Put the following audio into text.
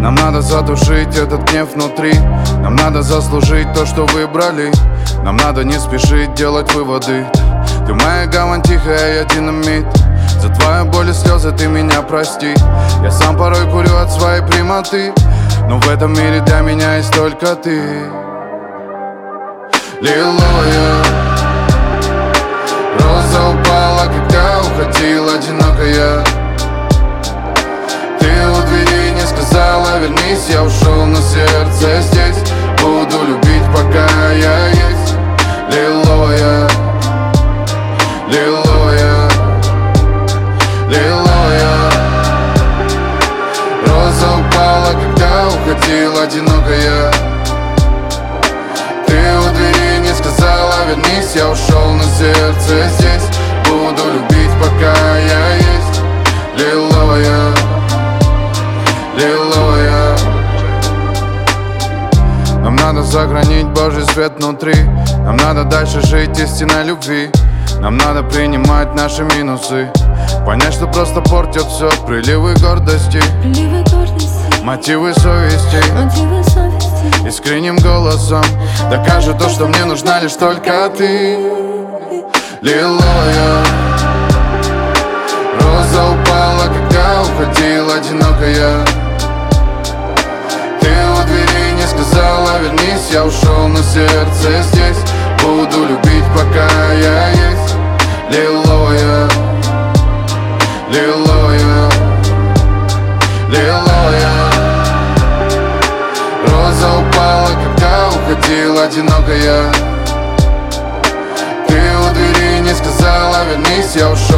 Нам надо задушить этот гнев внутри. Нам надо заслужить то, что выбрали. Нам надо не спешить делать выводы. Ты моя гавань тихая, я динамит. За твою боль и слезы ты меня прости. Я сам порой курю от своей прямоты, но в этом мире для меня есть только ты. Лилуя, роза упала, когда уходил одинокая. Ты у двери не сказала вернись, я ушел, но сердце здесь. Буду любить, пока я есть. Лилуя, лилуя, лилуя. Роза упала, когда уходил одинокая. Ты у двери не сказала вернись, я ушел, но сердце здесь. Буду любить, пока я есть. Лилуя, лилуя. Нам надо сохранить Божий свет внутри. Нам надо дальше жить истинной любви. Нам надо принимать наши минусы, понять, что просто портят все приливы гордости, мотивы совести. Искренним голосом докажет то, что мне нужна лишь только ты. Лилуя, роза упала, когда уходил одинокая. Ты у двери не сказала вернись, я ушел, но сердце здесь. Буду любить, пока я есть. Лилуя, лилуя, лилуя. Роза упала, когда уходил одинокая. Ты у двери не сказала вернись, я ушел.